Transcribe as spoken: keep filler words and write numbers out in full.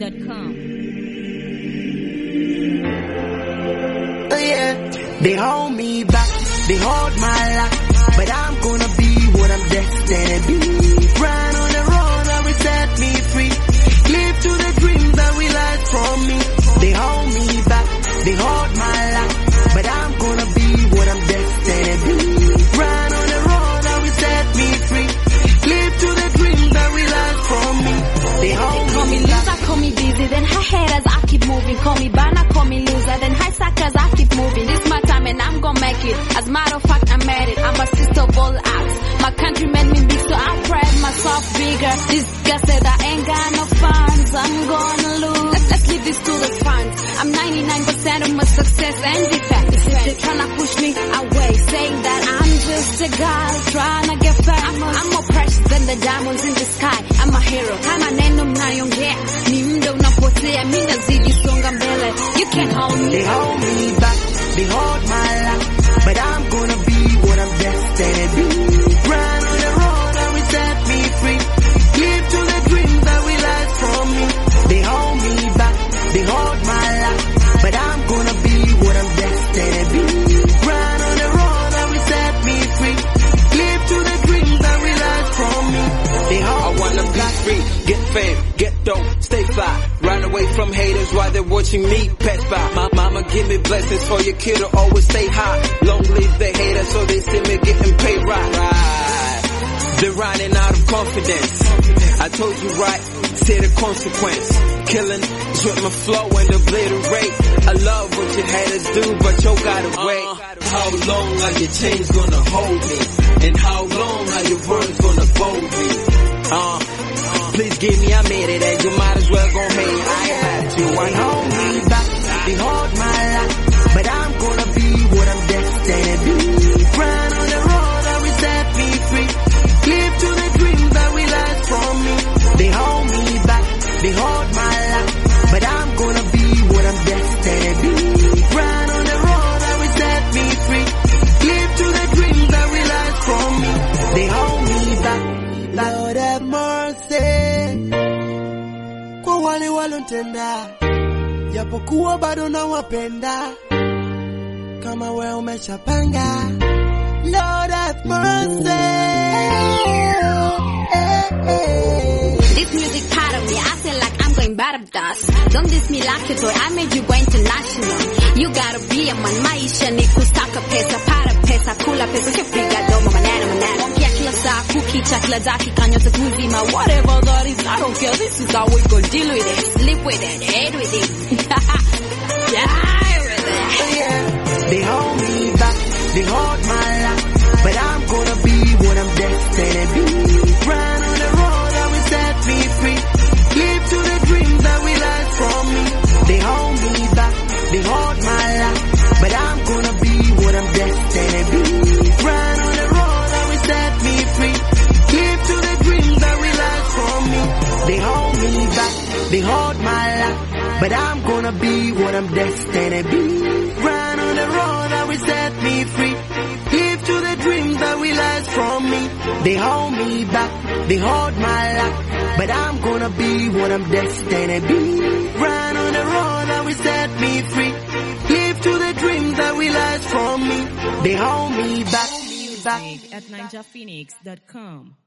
dot com. Oh yeah, they hold me back, they hold my life, but I'm gonna be what I'm destined to be. Run on the road that will set me free. Live to the dreams that will last from me. They hold me back, they hold my life, but I'm gonna be what I'm destined to be. Run on the road that will set me free. Live to the dreams that will last from me. They hold Call me me back. loser, call me busy, then high haters, I keep moving. Call me banner, call me loser, then high suckers, I keep moving. This my time and I'm gonna make it. As a matter of fact, I'm at it. I'm a sister of all acts. My country made me big, so I pride myself bigger. This guy said I ain't got no funds, I'm gonna lose. Let's, let's leave this to the fans. I'm ninety-nine percent of my success and defense. They're trying to push me away, saying that I'm just a girl trying to get fat. I'm, I'm more precious than the diamonds in the sky. I'm a hero. Kama neno mnayongea ni muda unapotea, mimi nazidi songa mbele. You can't hold me. They hold me back, they hold my life, but I'm gonna be what I'm destined to be. Run on the road that will set me free. Live to the dreams that will last from me. They hold me back, they hold my life, but I'm gonna be what I'm destined to be. Run on the road that will set me free. Live to the dreams that will last from me. They hold I wanna me be back. free, get fame, get dope, stay fly. Run away from haters while they're watching me pass by. My mama give me blessings for your kid to always stay high. Long live the haters so they see me getting paid right. right. They're running out of confidence. I told you right, say the consequence. Killing is with my flow and obliterate. I love what your haters do, but you gotta wait. Uh, how long are your chains gonna hold me? And how long are your words gonna fold me? Uh, please give me, I made it, and you might as well go hate. I had to, I They know. hold me back, they hold my life, but I'm gonna be what I'm destined to be. Run on the road that will set me free. Live to the dreams that will last from me. They hold me back, they hold my life, but I'm gonna be what I'm destined to be. Run on the road that will set me free. Live to the dreams that will last from me. They hold me back. Lord have mercy kwa wale walotenda, japokuwa bado nawapenda. Kama wewe umeshapanga, Lord have mercy. This music part of me, I feel like I'm going badass. Don't diss me like a toy, I made you go international. You gotta be a man, maisha ni kusaka pesa, para pesa, kula pesa, ukipiga domo manana manana. Ongea kila saa, kukicha kila dakika, nyote kuzima, whatever that is, I don't care, this is how we go deal with it. Live with it, hate with it. Die with it. Yeah, they hold me back, they hold my life, but I'm gonna be what I'm destined to be. Run on the road that will set me free. Live to the dreams that will last from me. They hold me back, they hold my life, but I'm gonna be what I'm destined to be. Run on the road that will set me free. Live to the dreams that will last from me. They hold me back, they hold my life, but I'm gonna be what I'm destined to be. Run on the road that will set me free. Live to the dreams that will last from me. They hold me back, they hold my life, but I'm gonna be what I'm destined to be. Run on the road that will set me free. Live to the dreams that will last from me. They hold me back. Music at ninja phoenix dot com.